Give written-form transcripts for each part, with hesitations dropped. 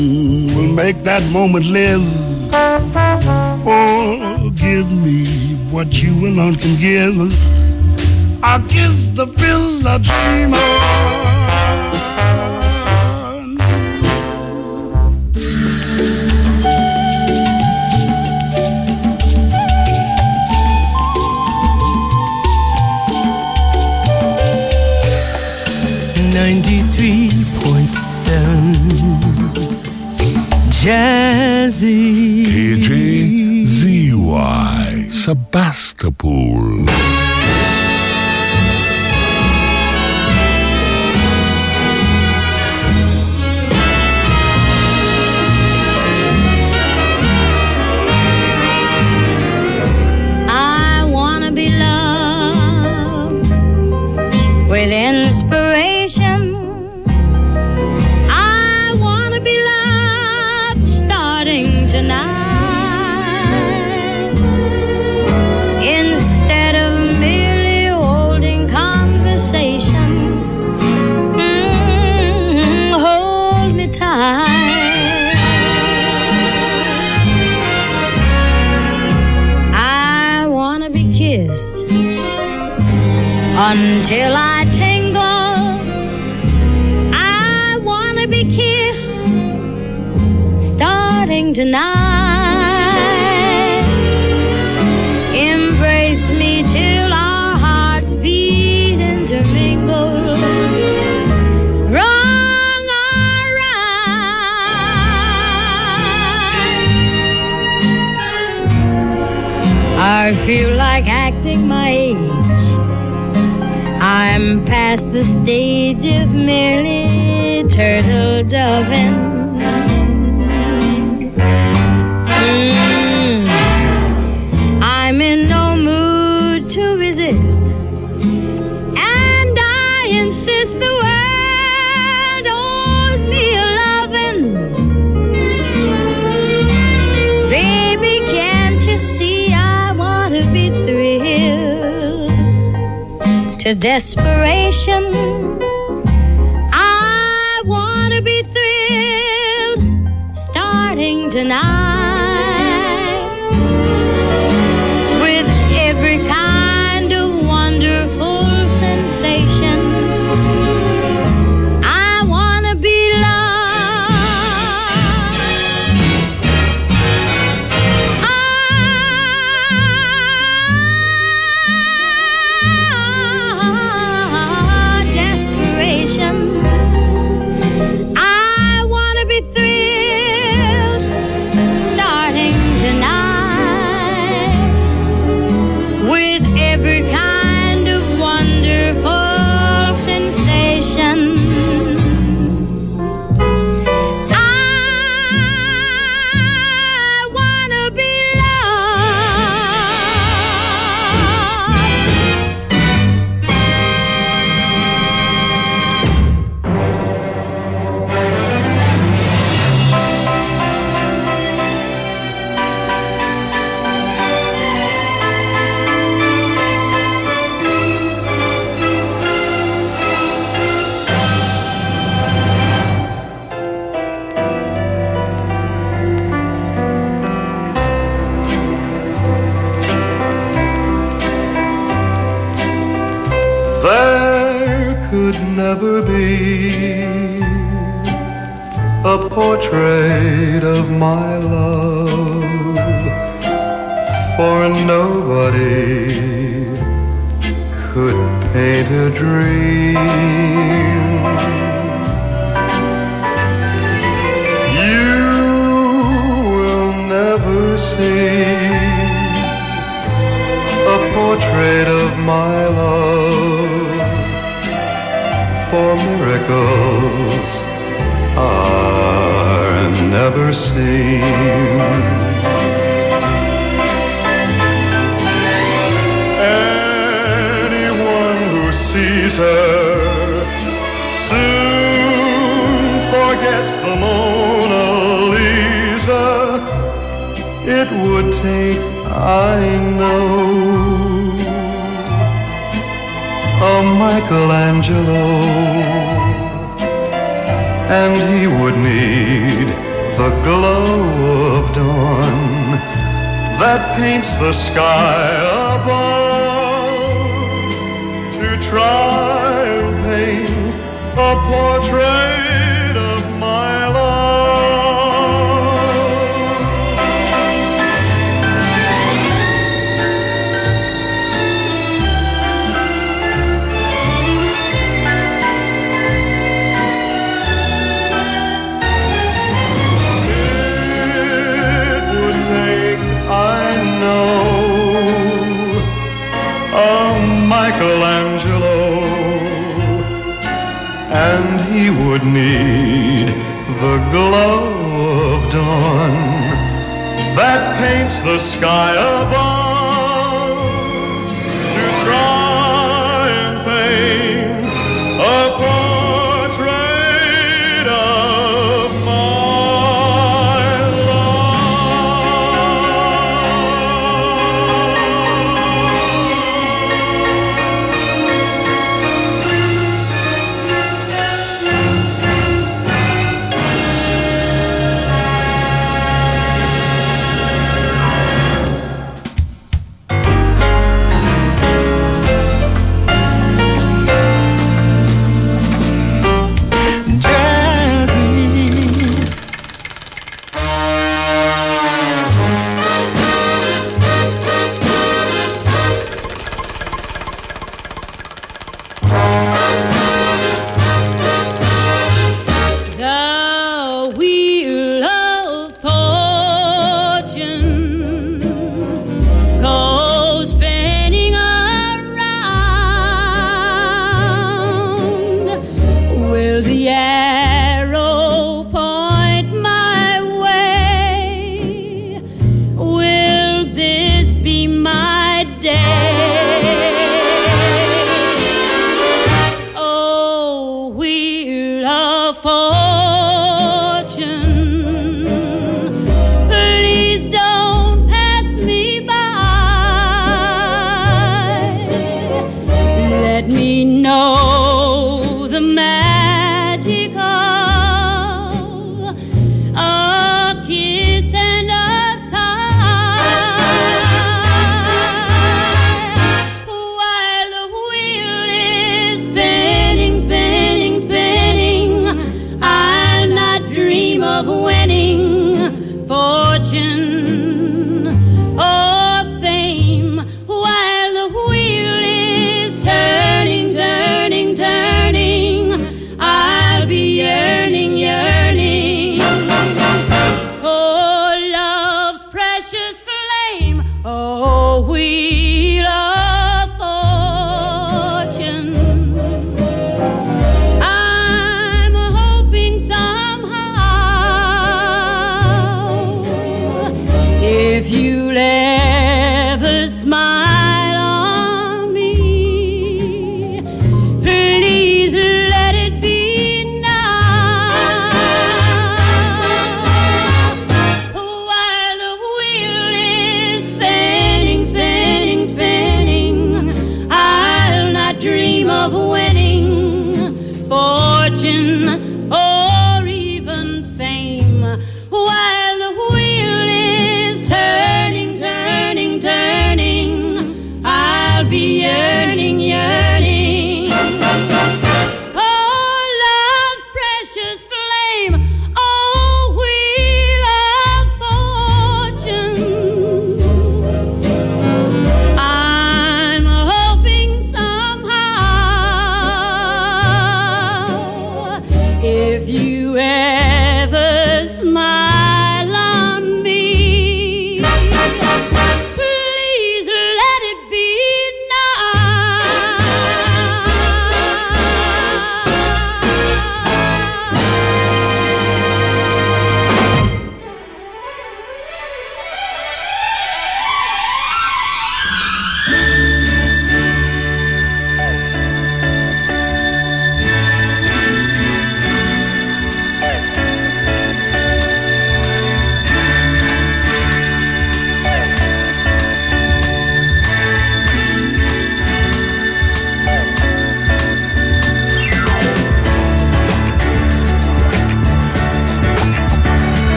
will make that moment live. Oh, give me what you alone can give. I'll kiss the pill I dream on. 93.7 Jazzy KJZY Sebastopol. I wanna be loved with inspiration. I wanna be loved starting tonight, instead of merely holding conversation. Hold me tight. I wanna be kissed until I tingle. I wanna be kissed starting tonight. Embrace me till our hearts beat intermingle. Wrong or right, I feel like acting my age. I'm past the stage of merely turtle doving. I'm in no mood to resist, and I insist the world owes me a loving. Baby, can't you see I want to be thrilled to desperation? I want to be thrilled starting tonight, with every kind of wonderful sensation. I want to be loved. Desperation. I want to be thrilled starting tonight, with every kind of wonderful sensation. I want to be There could never be a portrait of my love, for nobody could paint a dream. You will never see a portrait of my love, for miracles are never seen. Anyone who sees her soon forgets the Mona Lisa. It would take, I know, a Michelangelo, and he would need the glow of dawn that paints the sky above, to try and paint a portrait of my love. Michelangelo, and he would need the glow of dawn that paints the sky above, to try and paint a portrait of my If you ever smile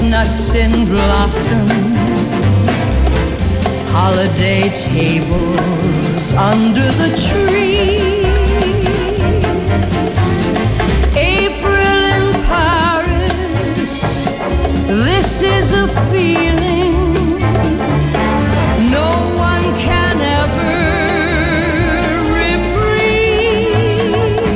chestnuts in blossom, holiday tables under the trees, April in Paris, this is a feeling no one can ever reprise.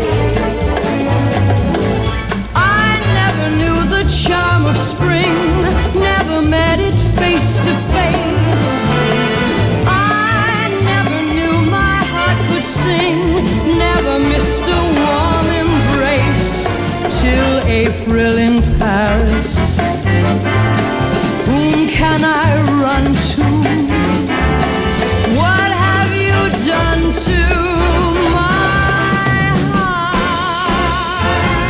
I never knew the charm of spring, never met it face to face. I never knew my heart could sing, never missed a warm embrace till April in Paris. Whom can I run to? What have you done to my heart?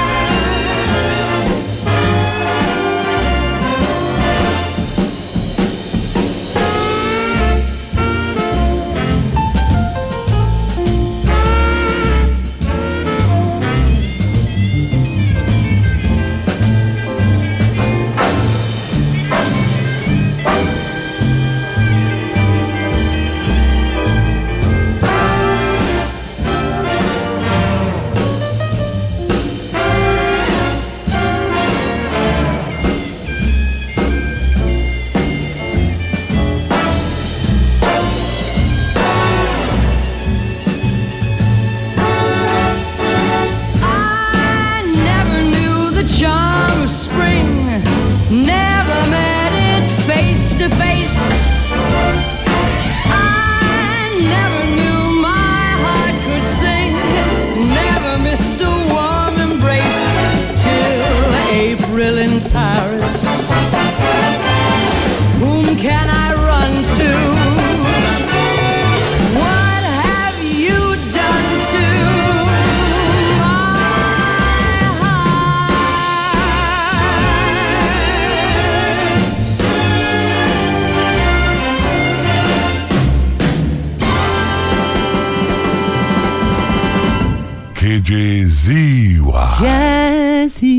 KJZY. Jazzy.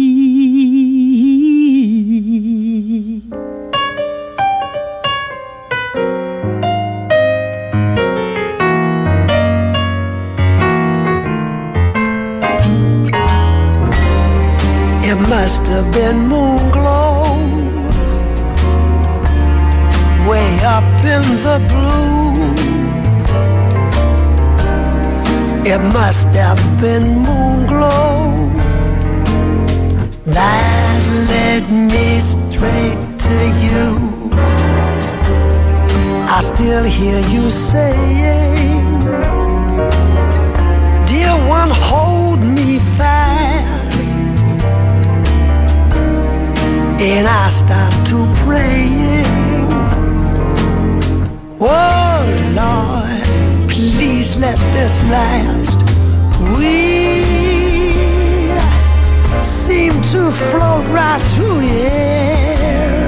It must have been moon glow way up in the blue. It must have been moon glow that led me straight to you. I still hear you saying, dear one, hold me fast. And I start to praying, oh Lord, please let this last. We seem to float right through the air.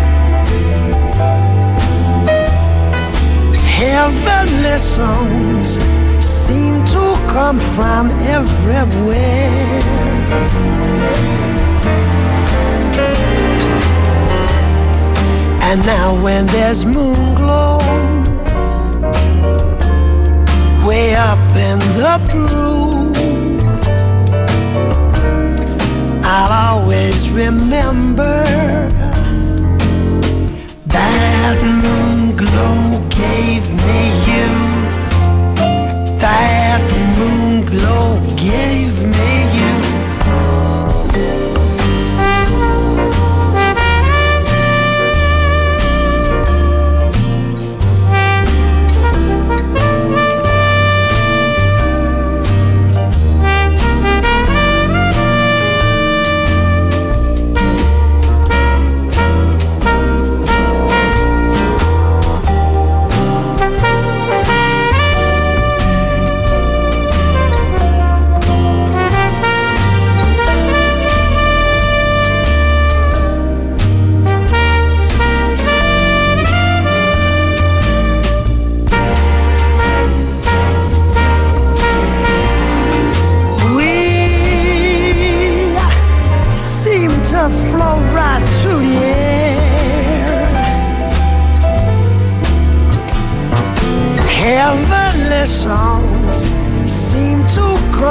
Heavenly songs seem to come from everywhere. And now when there's moon glow way up in the blue, I'll always remember that moon glow gave me you. That moon glow gave me you.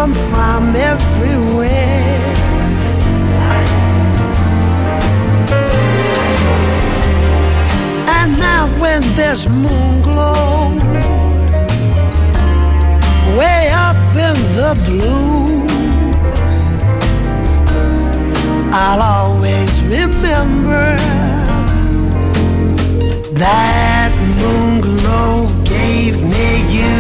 come from everywhere. And now when there's moon glow way up in the blue, I'll always remember that moon glow gave me you.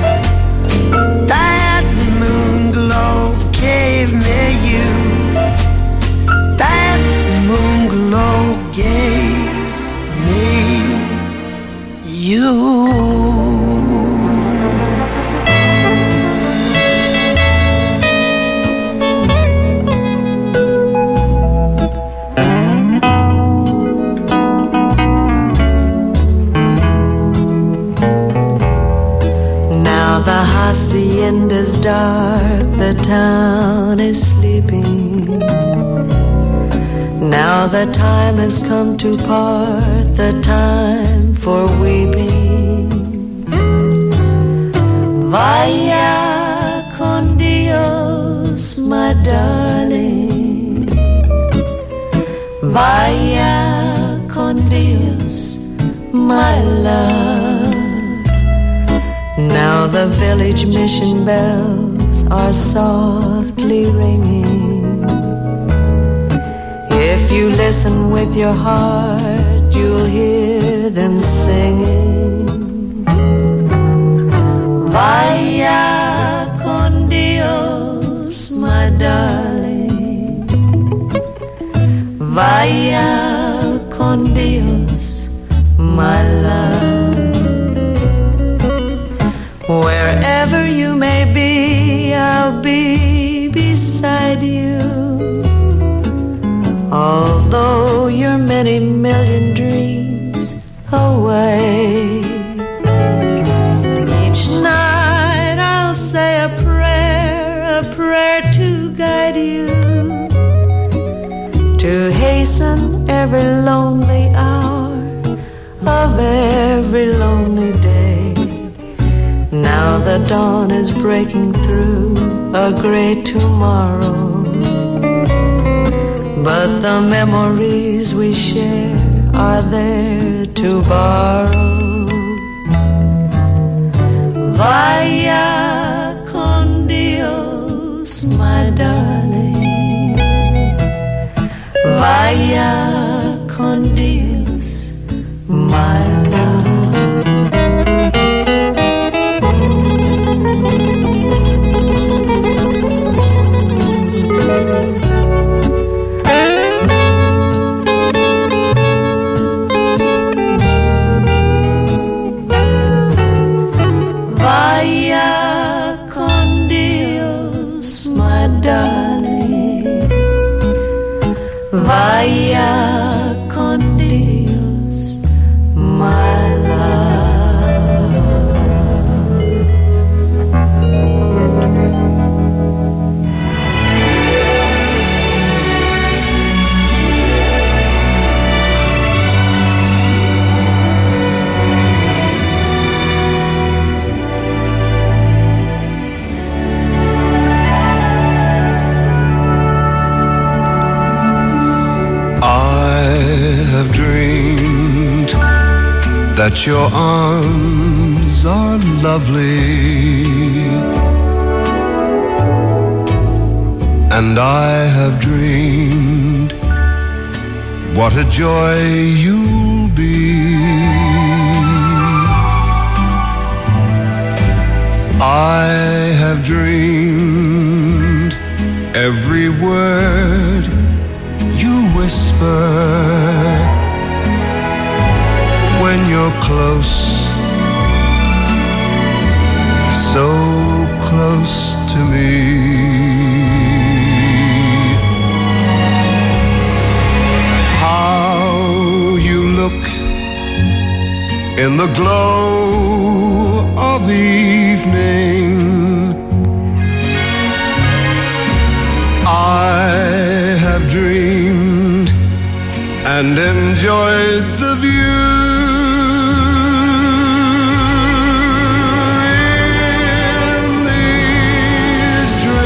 That moon glow gave me you. That moon glow gave me you. The hacienda's dark, the town is sleeping. Now the time has come to part, the time for weeping. Vaya con Dios, my darling. Vaya con Dios, my love. Now the village mission bells are softly ringing. If you listen with your heart, you'll hear them singing. Vaya con Dios, my darling. Vaya con Dios, my love. Wherever you may be, I'll be beside you. Although you're many million dreams away, each night I'll say a prayer to guide you, to hasten every lonely hour of every lonely day. Now the dawn is breaking through a great tomorrow, but the memories we share are there to borrow. Vaya con Dios, my darling. Vaya con Dios, my love. Vaya con Dios, my that your arms are lovely, and I have dreamed what a joy you'll be. I have dreamed every word you whisper when you're close, so close to me. How you look in the glow of evening, I have dreamed and enjoyed the view. In these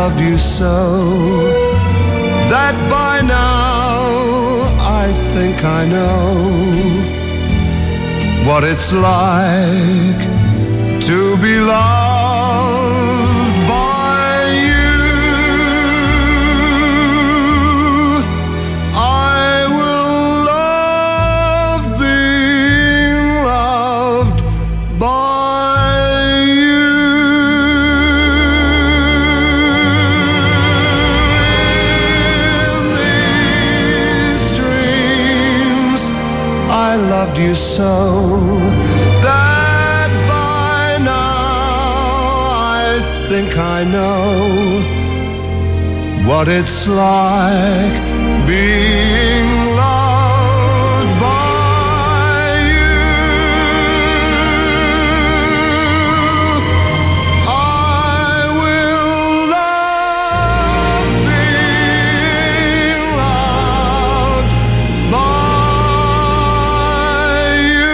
loved you so that by now I think I know what it's like to be loved by you. I will love being loved by you. In these dreams I loved you so that by now I think I know what it's like being loved by you. I will love being loved by you.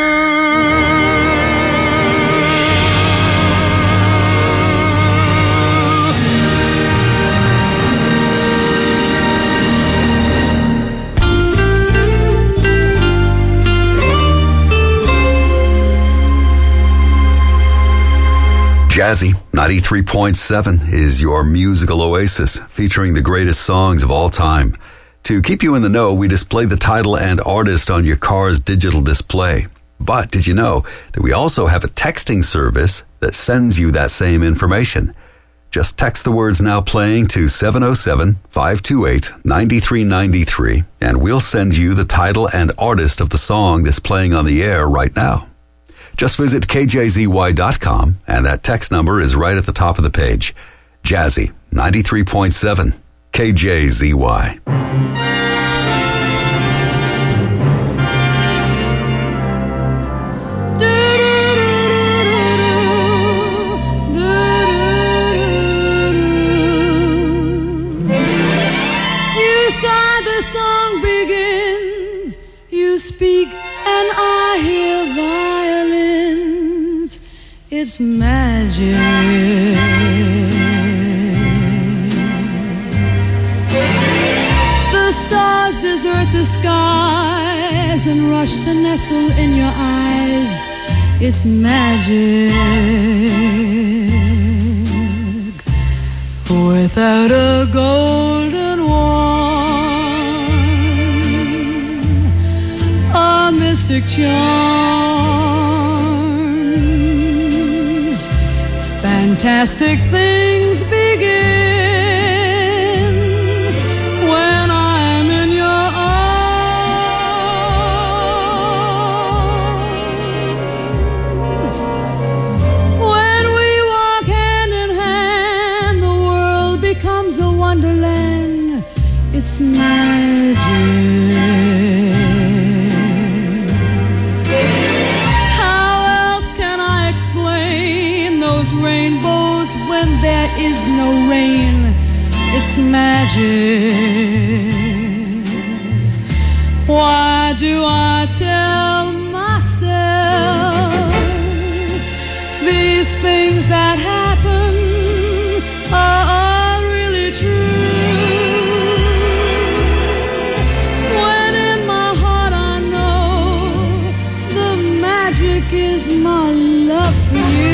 Jazzy 93.7 is your musical oasis, featuring the greatest songs of all time. To keep you in the know, we display the title and artist on your car's digital display. But did you know that we also have a texting service that sends you that same information? Just text the words "now playing" to 707-528-9393, and we'll send you the title and artist of the song that's playing on the air right now. Just visit kjzy.com, and that text number is right at the top of the page. Jazzy 93.7 KJZY. You saw the song begins, you speak and I hear violins. It's magic. The stars desert the skies and rush to nestle in your eyes. It's magic. Without a golden wand, a mystic charms, fantastic things begin when I'm in your arms. When we walk hand in hand, the world becomes a wonderland. It's magic. Rainbows when there is no rain. It's magic. Why do I tell myself these things that happen are really true? When in my heart I know the magic is my love for you.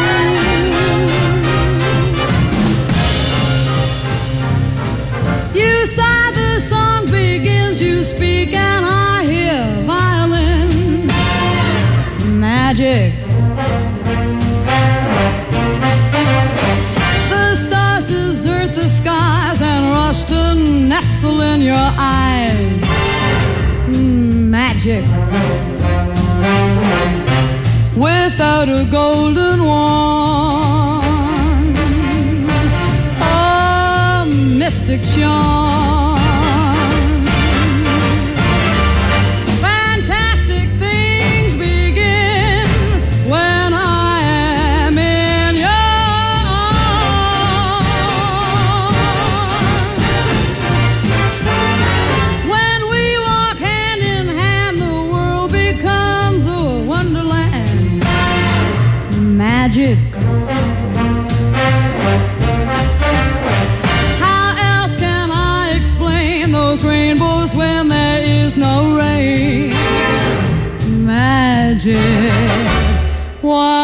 You sigh, the song begins, you speak and I hear violin. Magic. The stars desert the skies and rush to nestle in your eyes. Magic. Without a golden wand, a mystic charm, fantastic things begin when I am in your arms. When we walk hand in hand, the world becomes a wonderland. Magic. changer. Why